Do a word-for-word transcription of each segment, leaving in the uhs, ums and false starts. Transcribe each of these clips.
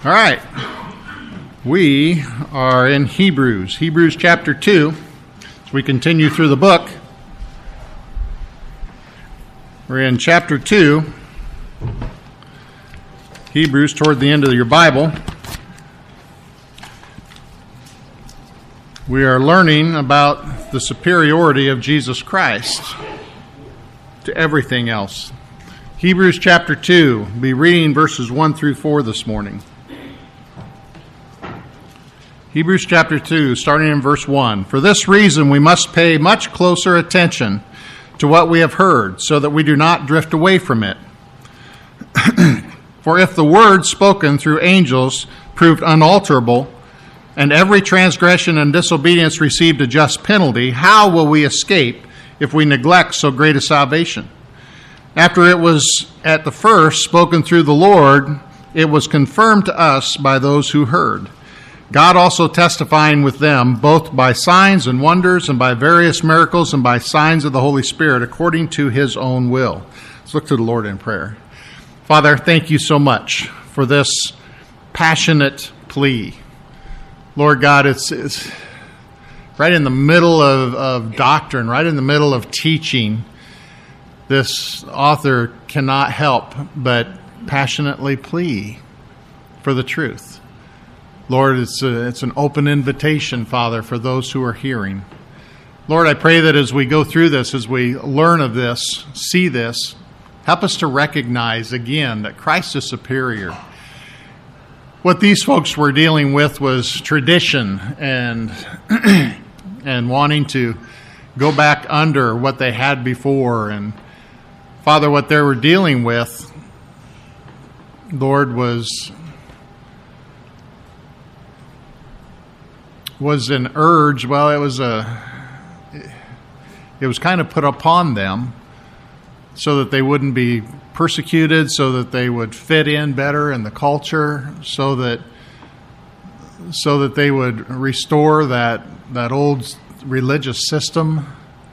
All right. We are in Hebrews, Hebrews chapter two. As we continue through the book, we're in chapter two, Hebrews, toward the end of your Bible. We are learning about the superiority of Jesus Christ to everything else. Hebrews chapter two, we'll be reading verses one through four this morning. Hebrews chapter two, starting in verse one. For this reason we must pay much closer attention to what we have heard, so that we do not drift away from it. For if the word spoken through angels proved unalterable, and every transgression and disobedience received a just penalty, how will we escape if we neglect so great a salvation? After it was at the first spoken through the Lord, it was confirmed to us by those who heard. God also testifying with them, both by signs and wonders, and by various miracles, and by signs of the Holy Spirit, according to his own will. Let's look to the Lord in prayer. Father, thank you so much for this passionate plea. Lord God, it's, it's right in the middle of, of doctrine, right in the middle of teaching. This author cannot help but passionately plea for the truth. Lord, it's, a, it's an open invitation, Father, for those who are hearing. Lord, I pray that as we go through this, as we learn of this, see this, help us to recognize again that Christ is superior. What these folks were dealing with was tradition and and wanting to go back under what they had before. And Father, what they were dealing with, Lord, was... was an urge, well, it was a, it was kind of put upon them so that they wouldn't be persecuted, so that they would fit in better in the culture, so that, so that they would restore that, that old religious system.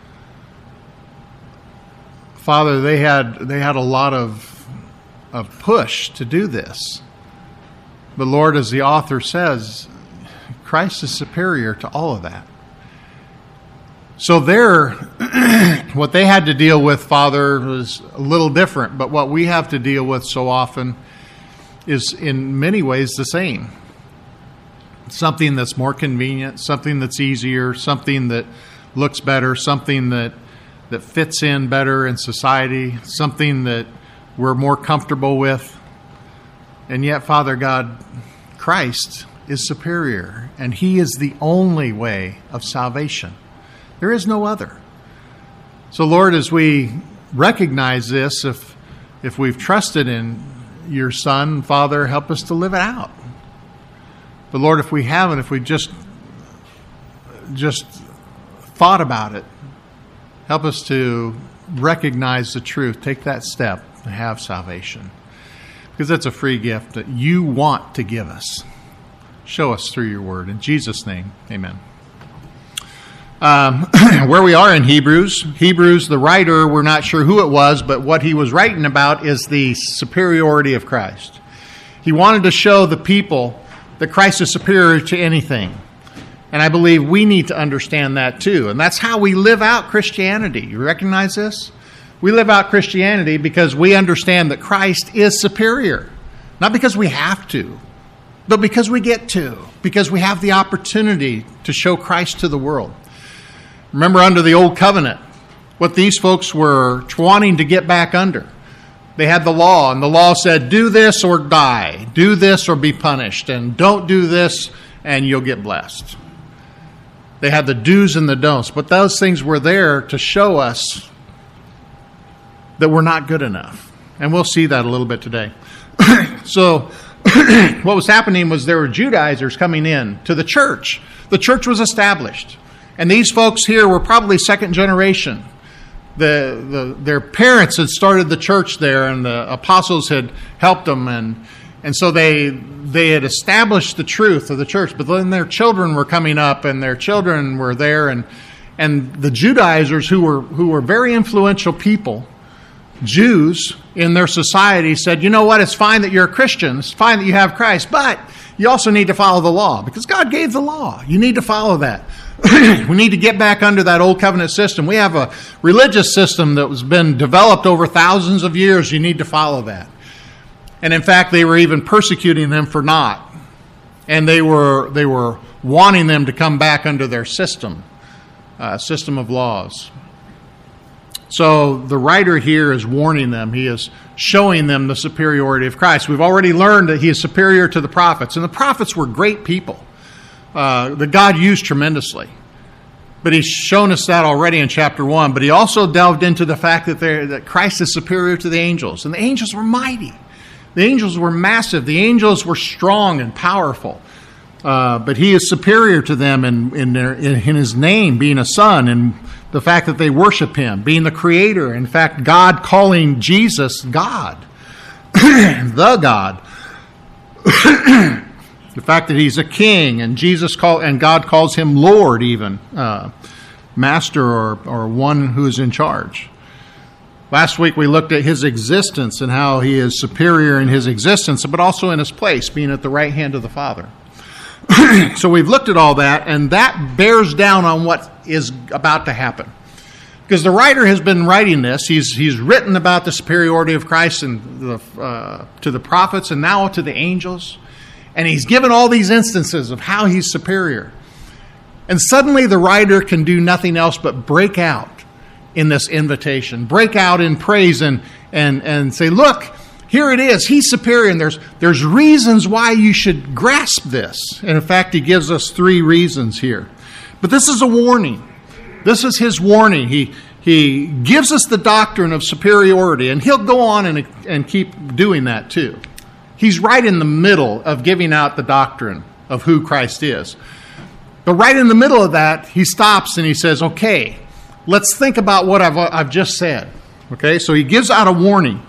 Father, they had, they had a lot of, of push to do this. But Lord, as the author says, Christ is superior to all of that. So there, what they had to deal with, Father, was a little different. But what we have to deal with so often is in many ways the same. Something that's more convenient, something that's easier, something that looks better, something that, that fits in better in society, something that we're more comfortable with. And yet, Father God, Christ is superior, and he is the only way of salvation. There is no other. So Lord, as we recognize this, if if we've trusted in your Son, Father, help us to live it out. But Lord, if we haven't, if we just just thought about it, help us to recognize the truth, take that step to have salvation. Because that's a free gift that you want to give us. Show us through your word. In Jesus' name, amen. Um, where we are in Hebrews, Hebrews, the writer, we're not sure who it was, but what he was writing about is the superiority of Christ. He wanted to show the people that Christ is superior to anything. And I believe we need to understand that too. And that's how we live out Christianity. You recognize this? We live out Christianity because we understand that Christ is superior. Not because we have to, but because we get to, because we have the opportunity to show Christ to the world. Remember, under the old covenant, what these folks were wanting to get back under. They had the law, and the law said, do this or die. Do this or be punished. And don't do this, and you'll get blessed. They had the do's and the don'ts, but those things were there to show us that we're not good enough. And we'll see that a little bit today. So, what was happening was there were Judaizers coming in to the church. The church was established. And these folks here were probably second generation. The, the, their parents had started the church there, and the apostles had helped them. And, and so they, they had established the truth of the church. But then their children were coming up, and their children were there. And, and the Judaizers, who were, who were very influential people, Jews in their society said, you know what, it's fine that you're a Christian, it's fine that you have Christ, but you also need to follow the law because God gave the law. You need to follow that. We need to get back under that old covenant system. We have a religious system that has been developed over thousands of years. You need to follow that. And in fact, they were even persecuting them for not. And they were they were wanting them to come back under their system, uh, system of laws. So the writer here is warning them. He is showing them the superiority of Christ. We've already learned that he is superior to the prophets. And the prophets were great people uh, that God used tremendously. But he's shown us that already in chapter one. But he also delved into the fact that, that Christ is superior to the angels. And the angels were mighty. The angels were massive. The angels were strong and powerful. Uh, but he is superior to them in, in, their, in, in his name, being a son, and the fact that they worship him, being the creator. In fact, God calling Jesus God, the God. The fact that he's a king, and Jesus call, and God calls him Lord, even uh, master, or or one who is in charge. Last week we looked at his existence and how he is superior in his existence, but also in his place, being at the right hand of the Father. So we've looked at all that, and that bears down on what is about to happen. Because the writer has been writing this. He's he's written about the superiority of Christ and the, uh, to the prophets and now to the angels. And he's given all these instances of how he's superior. And suddenly the writer can do nothing else but break out in this invitation. Break out in praise and and, and say, look, here it is. He's superior, and there's there's reasons why you should grasp this. And in fact, he gives us three reasons here. But this is a warning. This is his warning. He he gives us the doctrine of superiority, and he'll go on and, and keep doing that too. He's right in the middle of giving out the doctrine of who Christ is. But right in the middle of that, he stops and he says, okay, let's think about what I've, I've just said. Okay, so he gives out a warning.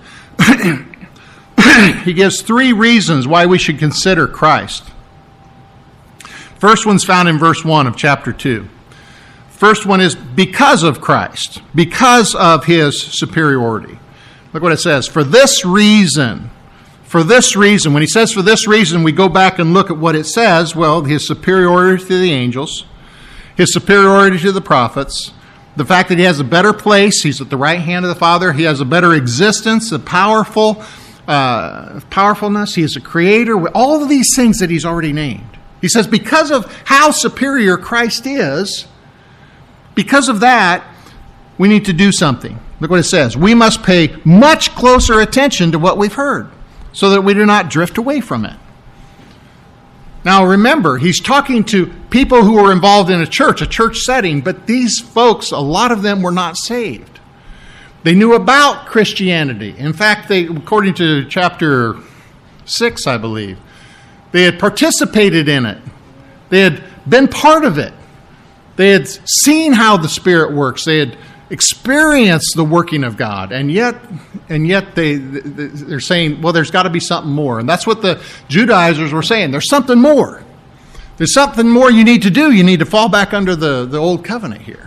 He gives three reasons why we should consider Christ. First one's found in verse one of chapter two. First one is because of Christ, because of his superiority. Look what it says. For this reason, for this reason, when he says for this reason, we go back and look at what it says. Well, his superiority to the angels, his superiority to the prophets, the fact that he has a better place, he's at the right hand of the Father, he has a better existence, a powerful uh, powerfulness, he is a creator, all of these things that he's already named. He says because of how superior Christ is, because of that, we need to do something. Look what it says. We must pay much closer attention to what we've heard so that we do not drift away from it. Now remember, he's talking to people who were involved in a church, a church setting, but these folks, a lot of them were not saved. They knew about Christianity. In fact, they, according to chapter six, I believe, they had participated in it. They had been part of it. They had seen how the Spirit works. They had experienced the working of God, and yet, and yet they they're saying, "Well, there's got to be something more." And that's what the Judaizers were saying. There's something more. There's something more you need to do. You need to fall back under the, the old covenant here.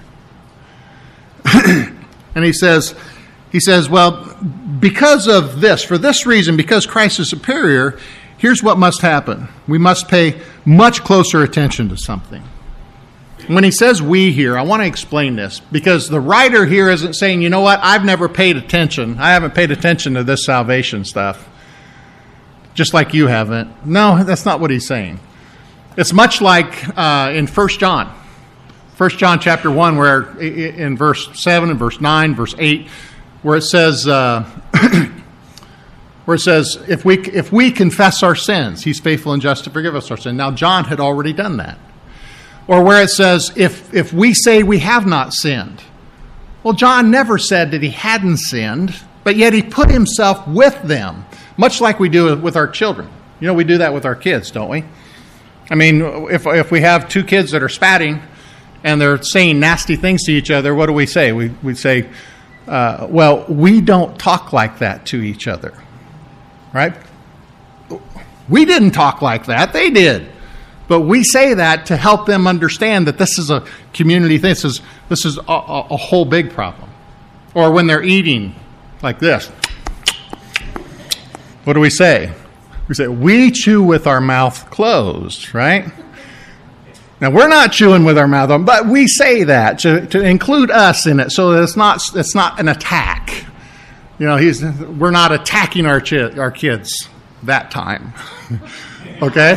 And he says, he says, well, because of this, for this reason, because Christ is superior, here's what must happen. We must pay much closer attention to something. When he says we here, I want to explain this, because the writer here isn't saying, you know what, I've never paid attention. I haven't paid attention to this salvation stuff, just like you haven't. No, that's not what he's saying. It's much like uh, in First John. First John chapter one, where in verse seven and verse nine, verse eight, where it says, uh, where it says, if we if we confess our sins, he's faithful and just to forgive us our sin. Now, John had already done that. Or where it says, if if we say we have not sinned. Well, John never said that he hadn't sinned, but yet he put himself with them, much like we do with our children. You know, we do that with our kids, don't we? I mean, if if we have two kids that are spatting and they're saying nasty things to each other, what do we say? We we say, uh, well, we don't talk like that to each other, right? We didn't talk like that. They did. But we say that to help them understand that this is a community thing. This is, this is a, a whole big problem. Or when they're eating, like this. What do we say? We say, we chew with our mouth closed, right? Now, we're not chewing with our mouth open, but we say that to, to include us in it, so that it's not, it's not an attack. You know, he's, we're not attacking our, chi- our kids that time. Okay?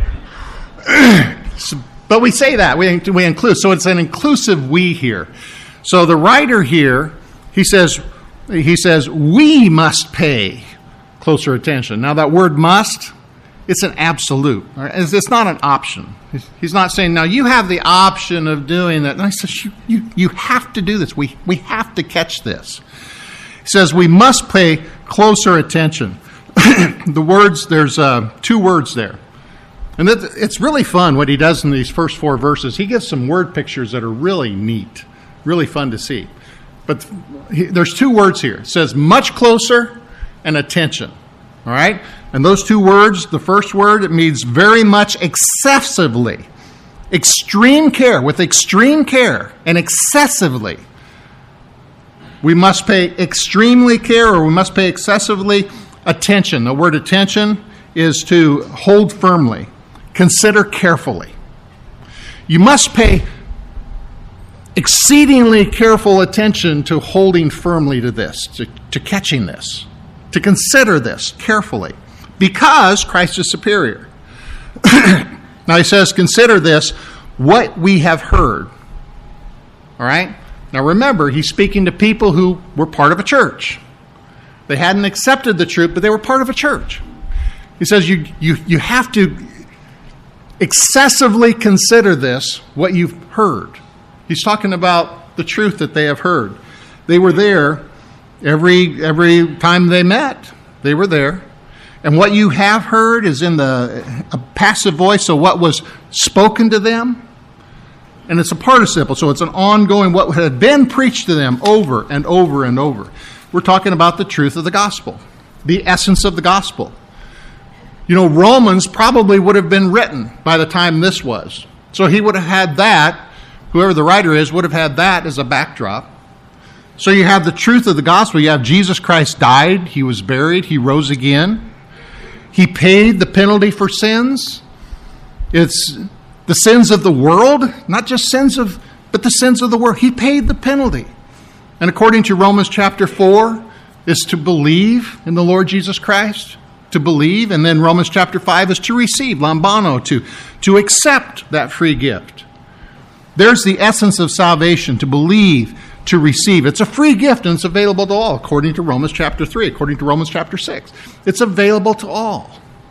So, but we say that. We, we include. So it's an inclusive we here. So the writer here, he says, he says, we must pay closer attention. Now, that word must, it's an absolute. Right? It's, it's not an option. He's, he's not saying, now, you have the option of doing that. And I said, you, you, you have to do this. We, we have to catch this. He says, we must pay closer attention. The words, there's uh, two words there. And it, it's really fun what he does in these first four verses. He gives some word pictures that are really neat, really fun to see. But he, there's two words here. It says much closer and attention. All right? And those two words, the first word, it means very much excessively. Extreme care, with extreme care and excessively. We must pay extremely care, or we must pay excessively attention. The word attention is to hold firmly, consider carefully. You must pay exceedingly careful attention to holding firmly to this, to, to catching this, to consider this carefully, because Christ is superior. Now he says, consider this, what we have heard. All right? Now remember, he's speaking to people who were part of a church. They hadn't accepted the truth, but they were part of a church. He says you, you, you have to excessively consider this, what you've heard. He's talking about the truth that they have heard. They were there every every time they met. They were there. And what you have heard is in the a passive voice, so what was spoken to them. And it's a participle, so it's an ongoing, what had been preached to them over and over and over. We're talking about the truth of the gospel, the essence of the gospel. You know, Romans probably would have been written by the time this was. So he would have had that, whoever the writer is, would have had that as a backdrop. So you have the truth of the gospel. You have Jesus Christ died, he was buried, he rose again. He paid the penalty for sins. It's the sins of the world, not just sins of, but the sins of the world. He paid the penalty. And according to Romans chapter four, is to believe in the Lord Jesus Christ, to believe. And then Romans chapter five is to receive, lambano, to, to accept that free gift. There's the essence of salvation, to believe, to receive. It's a free gift and it's available to all, according to Romans chapter three, according to Romans chapter six. It's available to all.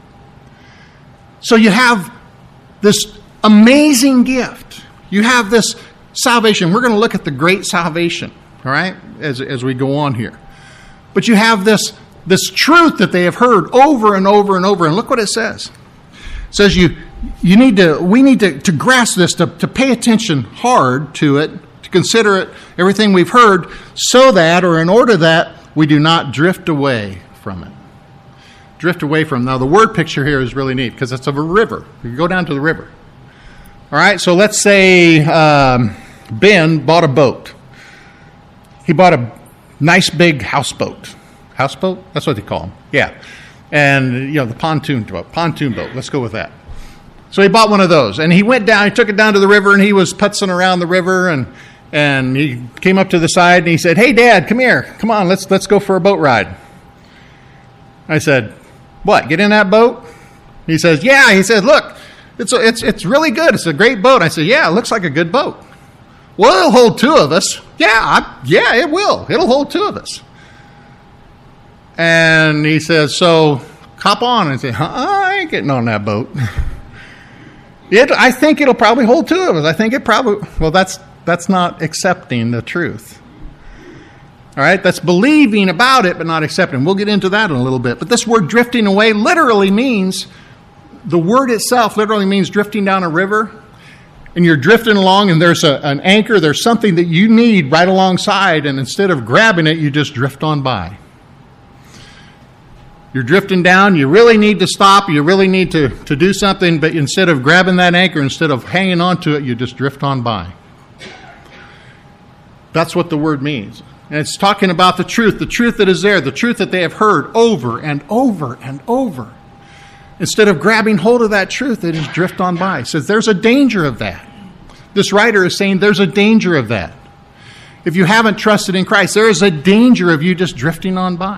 So you have this amazing gift. You have this salvation. We're going to look at the great salvation, all right, as, as we go on here. But you have this, this truth that they have heard over and over and over. And look what it says. It says you you need to we need to, to grasp this, to, to pay attention hard to it, to consider it, everything we've heard, so that, or in order that, we do not drift away from it. Drift away from it. Now, the word picture here is really neat because it's of a river. You go down to the river. All right, so let's say um, Ben bought a boat. He bought a nice big houseboat. Houseboat? That's what they call them. Yeah. And, you know, the pontoon boat. Pontoon boat. Let's go with that. So he bought one of those. And he went down, he took it down to the river, and he was putzing around the river. And and he came up to the side, and he said, "Hey, Dad, come here. Come on, let's let's go for a boat ride." I said, "What, get in that boat?" He says, "Yeah." He said, "Look, it's a, it's it's really good. It's a great boat." I said, "Yeah, it looks like a good boat." "Well, it'll hold two of us." Yeah, I, yeah, it will. It'll hold two of us. And he says, "So, hop on." I said, uh-uh, I ain't getting on that boat. it, I think it'll probably hold two of us. I think it probably, well, that's that's not accepting the truth. All right, that's believing about it but not accepting. We'll get into that in a little bit. But this word drifting away literally means, the word itself literally means drifting down a river. And you're drifting along and there's a, an anchor, there's something that you need right alongside, and instead of grabbing it, you just drift on by. You're drifting down, you really need to stop, you really need to, to do something, but instead of grabbing that anchor, instead of hanging on to it, you just drift on by. That's what the word means. And it's talking about the truth, the truth that is there, the truth that they have heard over and over and over. Instead of grabbing hold of that truth, they just drift on by. It says there's a danger of that. This writer is saying there's a danger of that. If you haven't trusted in Christ, there is a danger of you just drifting on by.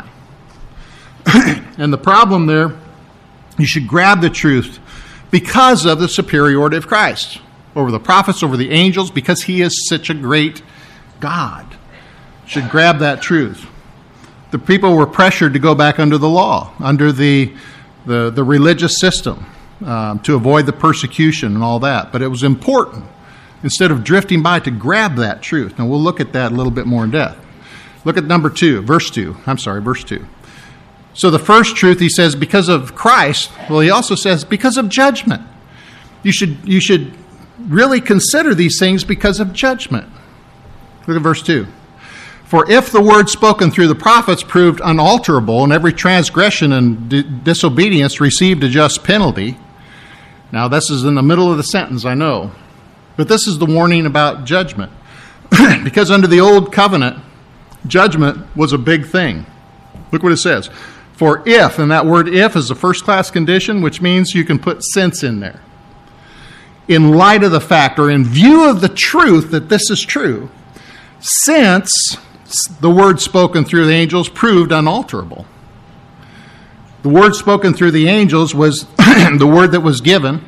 And the problem there, you should grab the truth because of the superiority of Christ over the prophets, over the angels, because he is such a great God. Should grab that truth. The people were pressured to go back under the law, under the the, the religious system, um, to avoid the persecution and all that. But it was important, instead of drifting by, to grab that truth. Now, we'll look at that a little bit more in depth. Look at number two, verse two. I'm sorry, verse two. So the first truth, he says, because of Christ. Well, he also says, because of judgment. You should, you should really consider these things because of judgment. Look at verse two. For if the word spoken through the prophets proved unalterable, and every transgression and di- disobedience received a just penalty. Now, this is in the middle of the sentence, I know. But this is the warning about judgment. Because under the old covenant, judgment was a big thing. Look what it says. For if, and that word if is a first-class condition, which means you can put since in there. In light of the fact, or in view of the truth that this is true, since the word spoken through the angels proved unalterable. The word spoken through the angels was the word that was given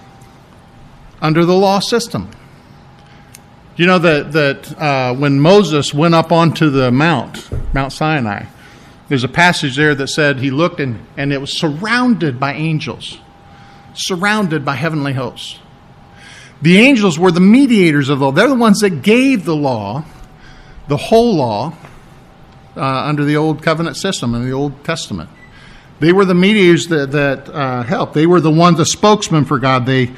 under the law system. You know that, that uh, when Moses went up onto the mount, Mount Sinai, there's a passage there that said he looked and, and it was surrounded by angels, surrounded by heavenly hosts. The angels were the mediators of the law. They're the ones that gave the law, the whole law, uh, under the old covenant system in the Old Testament. They were the mediators that, that uh, helped. They were the ones, the spokesman for God. They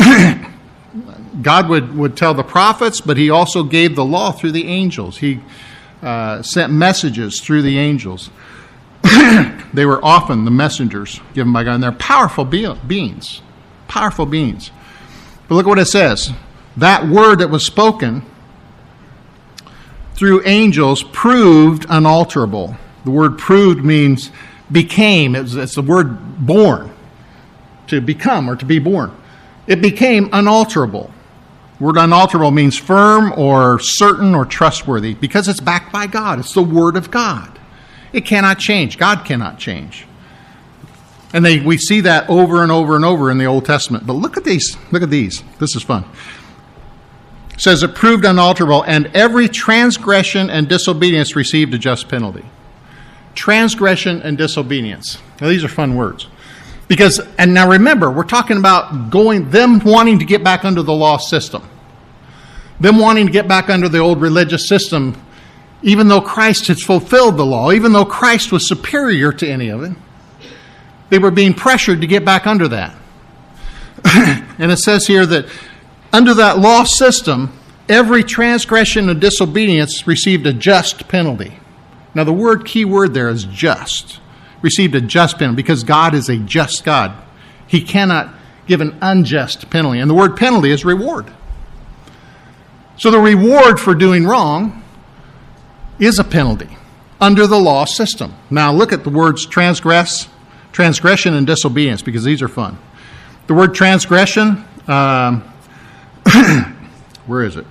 God would, would tell the prophets, but he also gave the law through the angels. He uh, sent messages through the angels. They were often the messengers given by God, and they're powerful be- beings. Powerful beings. But look what it says. That word that was spoken through angels proved unalterable. The word proved means became. It's, it's the word born, to become or to be born. It became unalterable. The word unalterable means firm or certain or trustworthy because it's backed by God. It's the word of God. It cannot change. God cannot change. And they, we see that over and over and over in the Old Testament. But look at these. Look at these. This is fun. It says it proved unalterable, and every transgression and disobedience received a just penalty. Transgression and disobedience. Now, these are fun words. Because, and now remember, we're talking about going, them wanting to get back under the law system. Them wanting to get back under the old religious system, even though Christ has fulfilled the law, even though Christ was superior to any of it. They were being pressured to get back under that. And it says here that under that law system, every transgression and disobedience received a just penalty. Now, the word, key word there is just. Received a just penalty because God is a just God. He cannot give an unjust penalty. And the word penalty is reward. So the reward for doing wrong is a penalty under the law system. Now, look at the words transgress, transgression, and disobedience, because these are fun. The word transgression, um, where is it?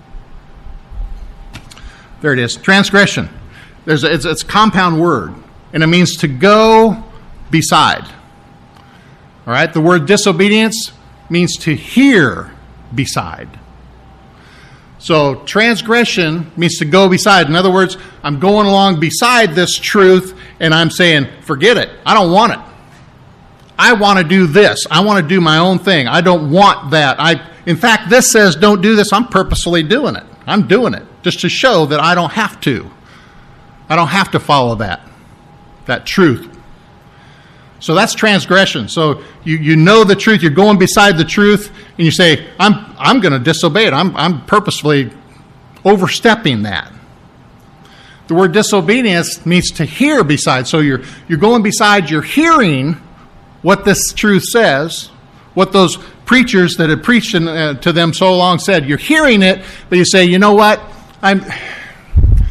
There it is. Transgression. There's a, it's, it's a compound word, and it means to go beside. All right. The word disobedience means to hear beside. So transgression means to go beside. In other words, I'm going along beside this truth, and I'm saying, forget it. I don't want it. I want to do this. I want to do my own thing. I don't want that. I, in fact, this says don't do this. I'm purposefully doing it. I'm doing it just to show that I don't have to. I don't have to follow that, that truth. So that's transgression. So you, you know the truth. You're going beside the truth, and you say, I'm I'm going to disobey it. I'm I'm purposefully overstepping that. The word disobedience means to hear beside. So you're you're going beside. You're hearing what this truth says, what those preachers that had preached in, uh, to them so long said. You're hearing it, but you say, you know what? I'm.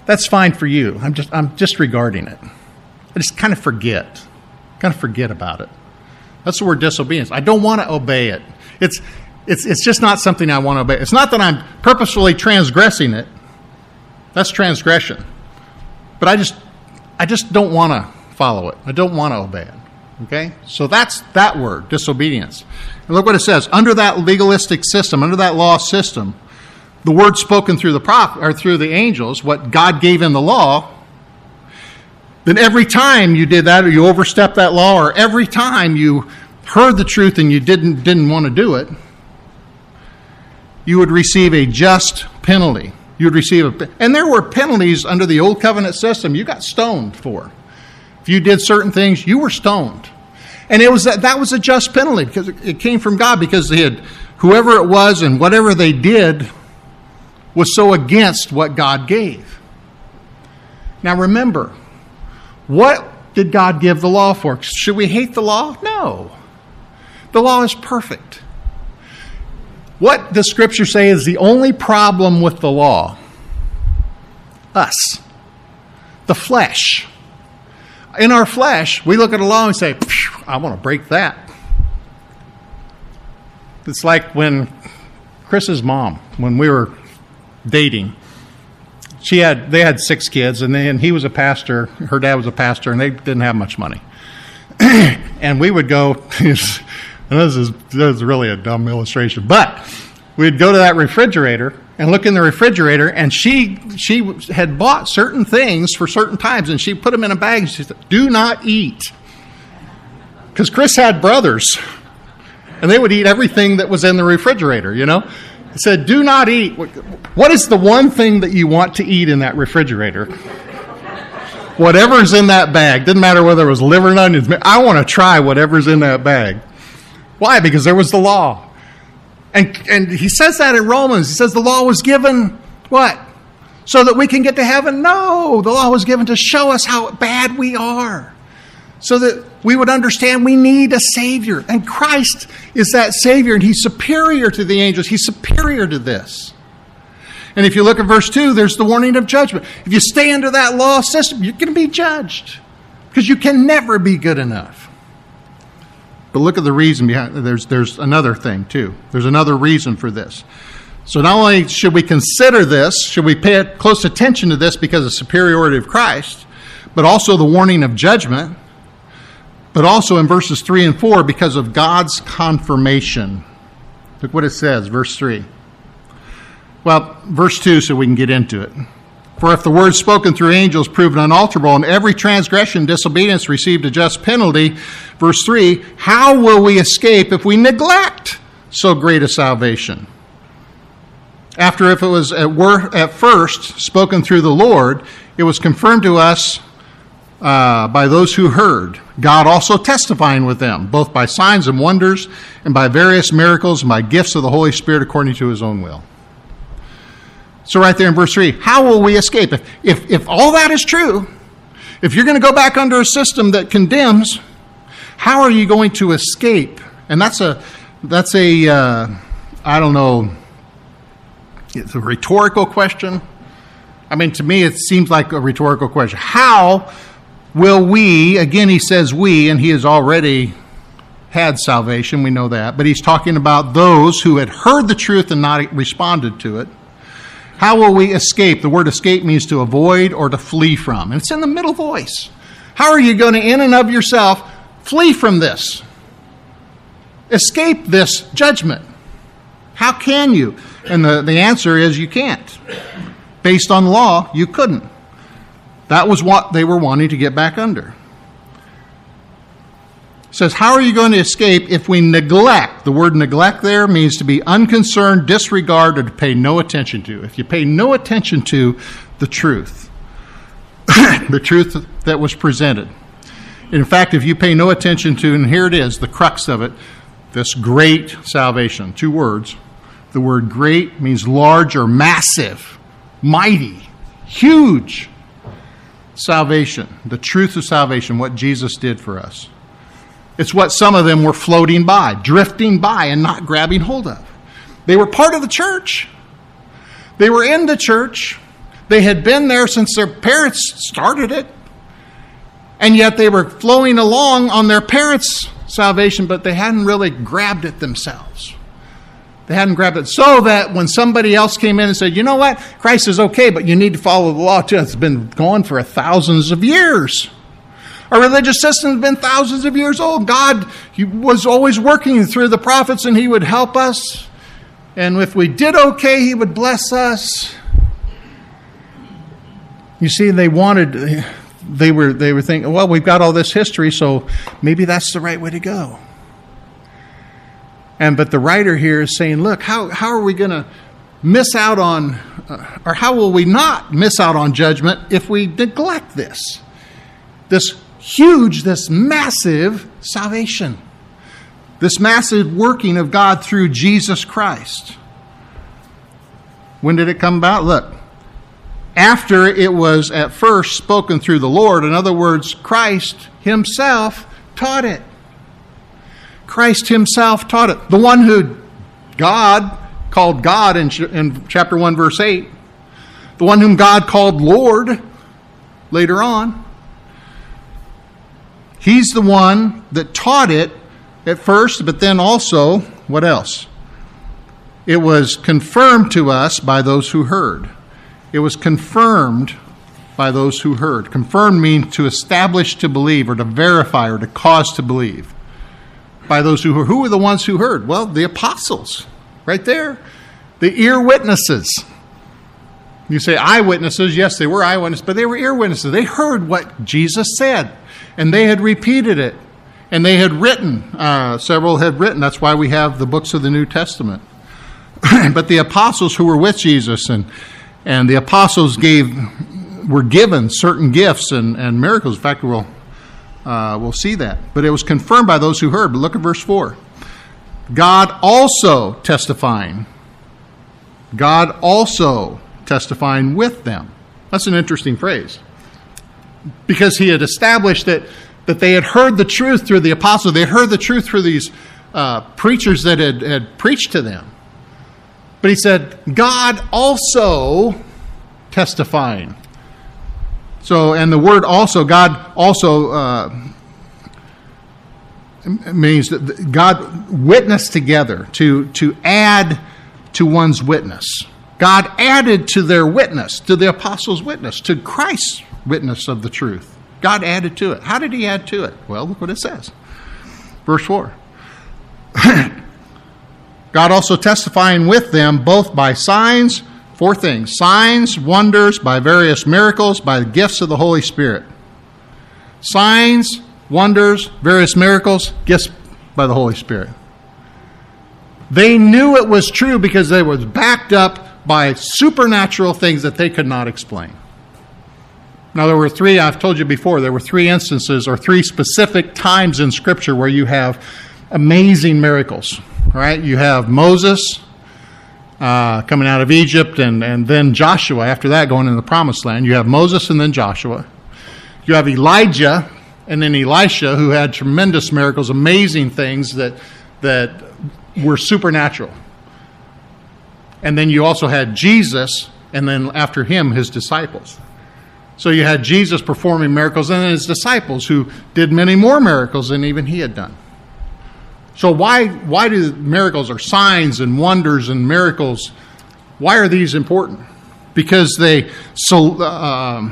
that's fine for you. I'm just I'm disregarding it. I just kind of forget. Kind of forget about it. That's the word disobedience. I don't want to obey it. It's it's it's just not something I want to obey. It's not that I'm purposefully transgressing it. That's transgression. But I just I just don't want to follow it. I don't want to obey it. Okay? So that's that word, disobedience. And look what it says. Under that legalistic system, under that law system, the word spoken through the prophet or through the angels, what God gave in the law, then every time you did that or you overstepped that law or every time you heard the truth and you didn't didn't want to do it, you would receive a just penalty. You would receive a and there were penalties under the old covenant system you got stoned for. If you did certain things, you were stoned. And it was that, that was a just penalty because it, it came from God because they had whoever it was and whatever they did was so against what God gave. Now remember, what did God give the law for? Should we hate the law? No. The law is perfect. What the scriptures say is the only problem with the law? Us. The flesh. In our flesh, we look at a law and say, I want to break that. It's like when Chris's mom, when we were dating, she had they had six kids, and then he was a pastor. Her dad was a pastor, and they didn't have much money. And we would go. This is this is really a dumb illustration, but we'd go to that refrigerator and look in the refrigerator, and she she had bought certain things for certain times, and she put them in a bag. And she said, "Do not eat," because Chris had brothers, and they would eat everything that was in the refrigerator. You know. He said, do not eat. What is the one thing that you want to eat in that refrigerator? Whatever's in that bag. Didn't matter whether it was liver and onions. I want to try whatever's in that bag. Why? Because there was the law. And, and he says that in Romans. He says the law was given, what? So that we can get to heaven? No. The law was given to show us how bad we are. So that we would understand we need a Savior. And Christ is that Savior, and He's superior to the angels. He's superior to this. And if you look at verse two, there's the warning of judgment. If you stay under that law system, you're going to be judged. Because you can never be good enough. But look at the reason behind it. There's, there's another thing, too. There's another reason for this. So not only should we consider this, should we pay close attention to this because of the superiority of Christ, but also the warning of judgment, but also in verses three and four, because of God's confirmation. Look what it says, verse three. Well, verse two, so we can get into it. For if the word spoken through angels proved unalterable, and every transgression, disobedience received a just penalty, verse three, how will we escape if we neglect so great a salvation? After, if it was at, wor- at first spoken through the Lord, it was confirmed to us Uh, by those who heard, God also testifying with them, both by signs and wonders, and by various miracles, and by gifts of the Holy Spirit according to His own will. So right there in verse three, how will we escape? If, if, if all that is true, if you're going to go back under a system that condemns, how are you going to escape? And that's a, that's a, uh, I don't know, it's a rhetorical question. I mean, to me, it seems like a rhetorical question. How will we, again, he says we, and he has already had salvation, we know that, but he's talking about those who had heard the truth and not responded to it. How will we escape? The word escape means to avoid or to flee from. And it's in the middle voice. How are you going to, in and of yourself, flee from this? Escape this judgment. How can you? And the, the answer is you can't. Based on law, you couldn't. That was what they were wanting to get back under. It says, how are you going to escape if we neglect? The word neglect there means to be unconcerned, disregard, or to pay no attention to. If you pay no attention to the truth, the truth that was presented. In fact, if you pay no attention to, and here it is, the crux of it, this great salvation, two words. The word great means large or massive, mighty, huge. Salvation, the truth of salvation, what Jesus did for us. It's what some of them were floating by, drifting by, and not grabbing hold of. They were part of the church. They were in the church. They had been there since their parents started it. And yet they were flowing along on their parents' salvation, but they hadn't really grabbed it themselves. They hadn't grabbed it. So that when somebody else came in and said, you know what, Christ is okay, but you need to follow the law too. It's been going for thousands of years. Our religious system has been thousands of years old. God, He was always working through the prophets, and He would help us. And if we did okay, He would bless us. You see, they wanted, they were, they were thinking, well, we've got all this history, so maybe that's the right way to go. And but the writer here is saying, look, how how are we going to miss out on, uh, or how will we not miss out on judgment if we neglect this? This huge, this massive salvation. This massive working of God through Jesus Christ. When did it come about? Look, after it was at first spoken through the Lord, in other words, Christ Himself taught it. Christ Himself taught it. The one who God called God in, in chapter one, verse eight. The one whom God called Lord later on. He's the one that taught it at first, but then also, what else? It was confirmed to us by those who heard. It was confirmed by those who heard. Confirmed means to establish to believe, or to verify, or to cause to believe. By those who heard. Who were the ones who heard? Well, the apostles, right there. The ear witnesses. You say eyewitnesses. Yes, they were eyewitnesses, but they were ear witnesses. They heard what Jesus said, and they had repeated it, and they had written. Uh, several had written. That's why we have the books of the New Testament. But the apostles who were with Jesus, and and the apostles gave were given certain gifts and, and miracles. In fact, we'll uh, we'll see that. But it was confirmed by those who heard. But look at verse four. God also testifying. God also testifying with them. That's an interesting phrase. Because he had established that, that they had heard the truth through the apostles. They had heard the truth through these uh, preachers that had, had preached to them. But he said, God also testifying. So, and the word also, God also uh, means that God witnessed together to, to add to one's witness. God added to their witness, to the apostles' witness, to Christ's witness of the truth. God added to it. How did he add to it? Well, look what it says. Verse four. God also testifying with them both by signs, four things, signs, wonders, by various miracles, by the gifts of the Holy Spirit. Signs, wonders, various miracles, gifts by the Holy Spirit. They knew it was true because they was backed up by supernatural things that they could not explain. Now, there were three, I've told you before, there were three instances or three specific times in Scripture where you have amazing miracles. All right, you have Moses uh, coming out of Egypt, and, and then Joshua. After that, going into the Promised Land. You have Moses and then Joshua. You have Elijah and then Elisha, who had tremendous miracles, amazing things that that were supernatural. And then you also had Jesus, and then after him, his disciples. So you had Jesus performing miracles, and then his disciples, who did many more miracles than even he had done. So why why do miracles or signs and wonders and miracles, why are these important? Because they, so uh,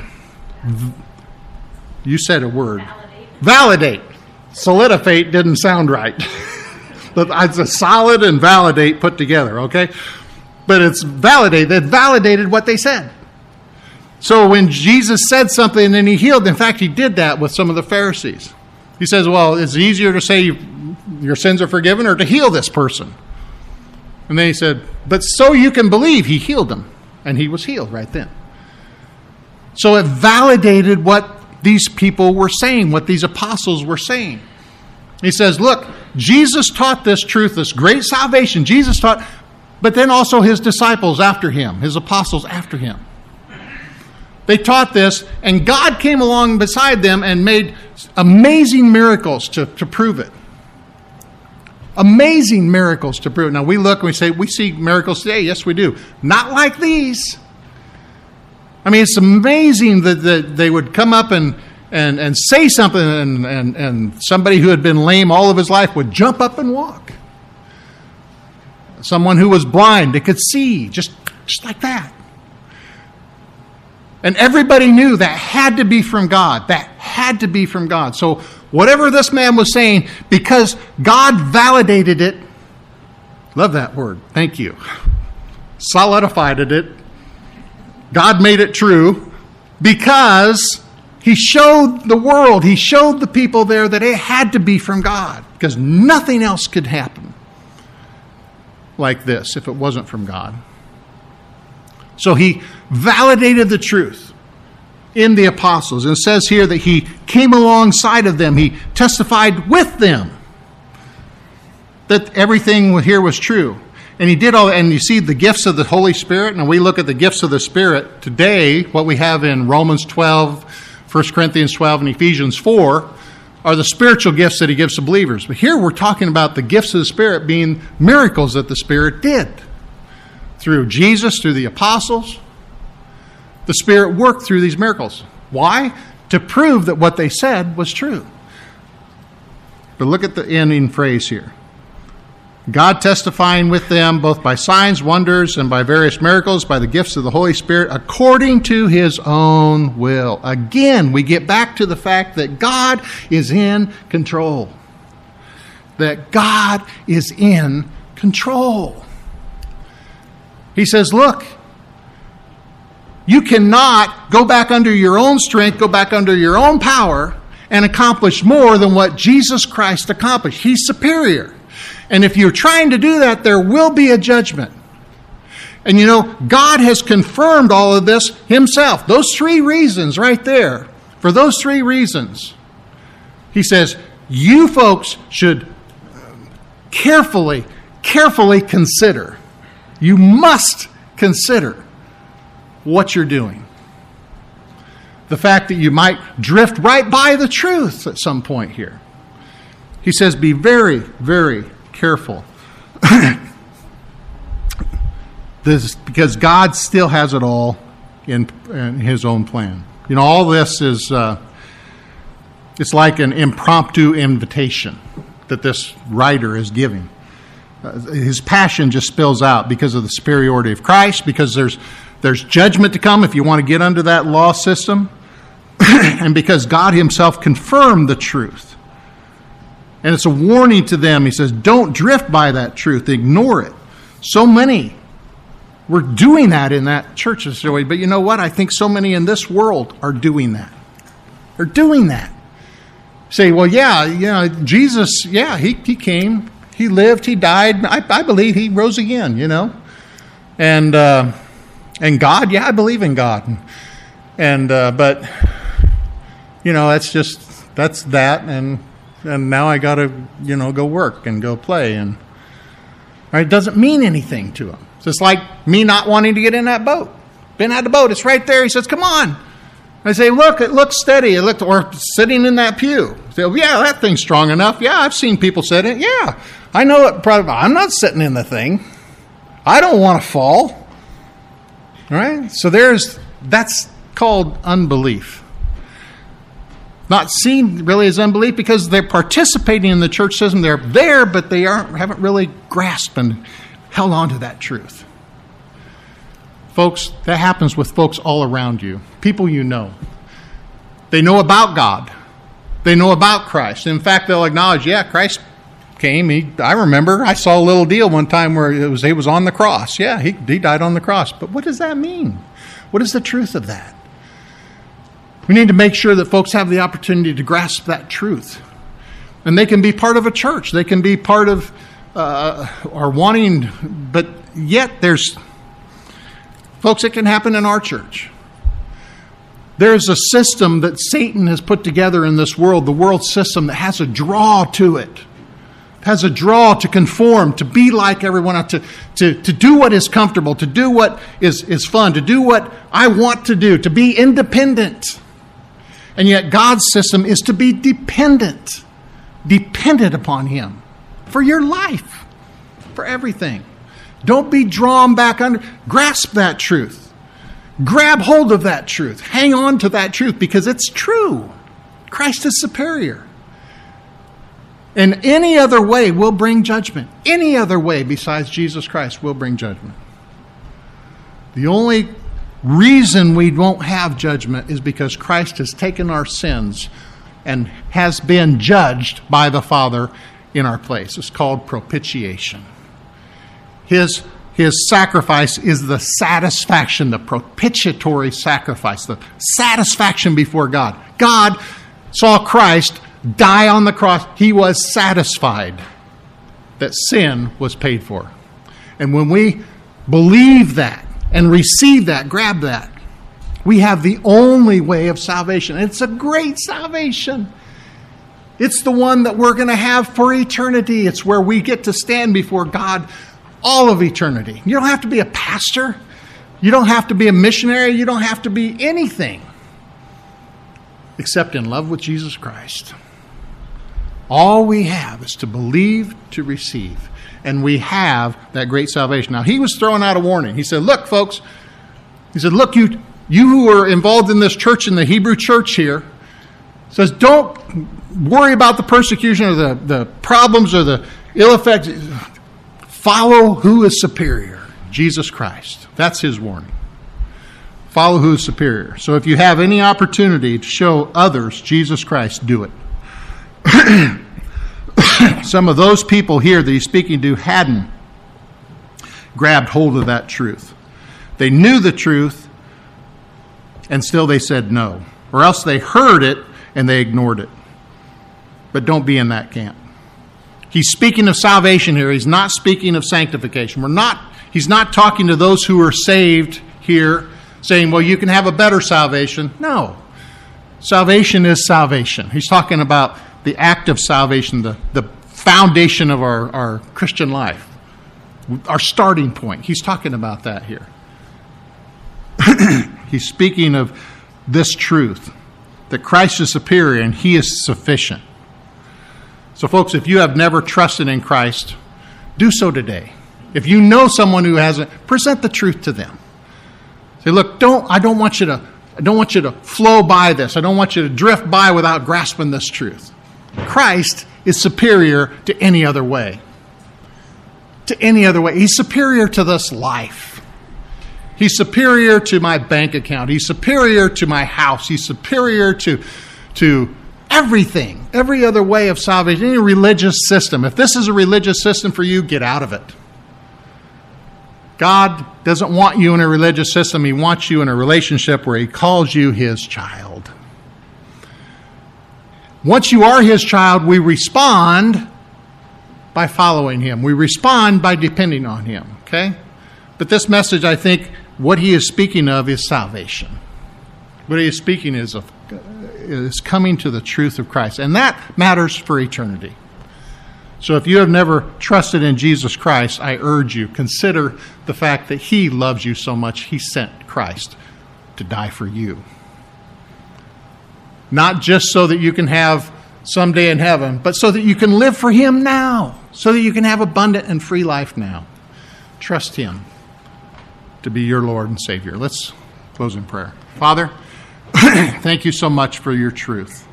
you said a word. Validate. Validate. Solidify didn't sound right. It's a solid and validate put together, okay? But it's validate. They validated what they said. So when Jesus said something and then he healed, in fact, he did that with some of the Pharisees. He says, well, it's easier to say your sins are forgiven or to heal this person. And then he said, but so you can believe, he healed them. And he was healed right then. So it validated what these people were saying, what these apostles were saying. He says, look, Jesus taught this truth, this great salvation. Jesus taught, but then also his disciples after him, his apostles after him. They taught this, and God came along beside them and made amazing miracles to, to prove it. Amazing miracles to prove it. Now we look and we say, we see miracles today. Yes, we do. Not like these. I mean, it's amazing that, that they would come up and, and, and say something, and, and, and somebody who had been lame all of his life would jump up and walk. Someone who was blind, they could see, just, just like that. And everybody knew that had to be from God. That had to be from God. So whatever this man was saying, because God validated it, love that word, thank you, solidified it, God made it true, because he showed the world, he showed the people there that it had to be from God, because nothing else could happen like this if it wasn't from God. So he validated the truth in the apostles. And it says here that he came alongside of them. He testified with them that everything here was true. And he did all that. And you see the gifts of the Holy Spirit. And we look at the gifts of the Spirit today, what we have in Romans twelve, First Corinthians twelve, and Ephesians four, are the spiritual gifts that he gives to believers. But here we're talking about the gifts of the Spirit being miracles that the Spirit did. Through Jesus, through the apostles, the Spirit worked through these miracles. Why? To prove that what they said was true. But look at the ending phrase here. God testifying with them both by signs, wonders, and by various miracles, by the gifts of the Holy Spirit, according to his own will. Again, we get back to the fact that God is in control. That God is in control. He says, look, you cannot go back under your own strength, go back under your own power, and accomplish more than what Jesus Christ accomplished. He's superior. And if you're trying to do that, there will be a judgment. And you know, God has confirmed all of this himself. Those three reasons right there, for those three reasons, he says, you folks should carefully, carefully consider. You must consider what you're doing. The fact that you might drift right by the truth at some point here. He says, be very, very careful. This, because God still has it all in, in his own plan. You know, all this is, uh, it's like an impromptu invitation that this writer is giving. Uh, his passion just spills out because of the superiority of Christ, because there's there's judgment to come if you want to get under that law system, and because God himself confirmed the truth. And it's a warning to them. He says, don't drift by that truth. Ignore it. So many were doing that in that church. But you know what? I think so many in this world are doing that. They're doing that. Say, well, yeah, you know, Jesus, yeah, he, he came. He lived, he died. I, I believe he rose again, you know. And uh, and God, yeah, I believe in God. And, and uh, but, you know, that's just, that's that. And and now I got to, you know, go work and go play. And right, it doesn't mean anything to him. It's just like me not wanting to get in that boat. Been at the boat, it's right there. He says, come on. I say, look, it looks steady. It looked, or sitting in that pew. I say, well, yeah, that thing's strong enough. Yeah, I've seen people sit in it. Yeah, I know it. Probably, I'm not sitting in the thing. I don't want to fall. All right? So there's, that's called unbelief. Not seen really as unbelief because they're participating in the church system. They're there, but they aren't, haven't really grasped and held on to that truth. Folks, that happens with folks all around you. People you know. They know about God. They know about Christ. In fact, they'll acknowledge, yeah, Christ came. He, I remember I saw a little deal one time where it was he was on the cross. Yeah, he, he died on the cross. But what does that mean? What is the truth of that? We need to make sure that folks have the opportunity to grasp that truth. And they can be part of a church. They can be part of, uh, or wanting, but yet there's, folks, it can happen in our church. There's a system that Satan has put together in this world, the world system that has a draw to it. Has a draw to conform, to be like everyone else, to, to, to do what is comfortable, to do what is, is fun, to do what I want to do, to be independent. And yet God's system is to be dependent, dependent upon him for your life, for everything. Don't be drawn back under. Grasp that truth. Grab hold of that truth. Hang on to that truth because it's true. Christ is superior. And any other way will bring judgment. Any other way besides Jesus Christ will bring judgment. The only reason we won't have judgment is because Christ has taken our sins and has been judged by the Father in our place. It's called propitiation. His, his sacrifice is the satisfaction, the propitiatory sacrifice, the satisfaction before God. God saw Christ die on the cross. He was satisfied that sin was paid for. And when we believe that and receive that, grab that, we have the only way of salvation. It's a great salvation. It's the one that we're going to have for eternity. It's where we get to stand before God all of eternity. You don't have to be a pastor. You don't have to be a missionary. You don't have to be anything except in love with Jesus Christ. All we have is to believe, to receive. And we have that great salvation. Now, he was throwing out a warning. He said, look, folks, he said, look, you, you who are involved in this church, in the Hebrew church here, says, don't worry about the persecution or the, the problems or the ill effects. Follow who is superior, Jesus Christ. That's his warning. Follow who is superior. So if you have any opportunity to show others Jesus Christ, do it. Some of those people here that he's speaking to hadn't grabbed hold of that truth. They knew the truth, and still they said no. Or else they heard it and they ignored it. But don't be in that camp. He's speaking of salvation here. He's not speaking of sanctification. We're not, he's not talking to those who are saved here, saying, well, you can have a better salvation. No. Salvation is salvation. He's talking about the act of salvation, the, the foundation of our, our Christian life, our starting point. He's talking about that here. He's speaking of this truth, that Christ is superior and he is sufficient. So, folks, if you have never trusted in Christ, do so today. If you know someone who hasn't, present the truth to them. Say, look, don't I don't want you to I don't want you to flow by this. I don't want you to drift by without grasping this truth. Christ is superior to any other way. To any other way. He's superior to this life. He's superior to my bank account. He's superior to my house. He's superior to, to everything. Every other way of salvation. Any religious system. If this is a religious system for you, get out of it. God doesn't want you in a religious system. He wants you in a relationship where he calls you his child. Once you are his child, we respond by following him. We respond by depending on him. Okay? But this message, I think, what he is speaking of is salvation. What he is speaking is of, is coming to the truth of Christ. And that matters for eternity. So if you have never trusted in Jesus Christ, I urge you, consider the fact that he loves you so much, he sent Christ to die for you. Not just so that you can have someday in heaven, but so that you can live for him now, so that you can have abundant and free life now. Trust him to be your Lord and Savior. Let's close in prayer. Father, thank you so much for your truth.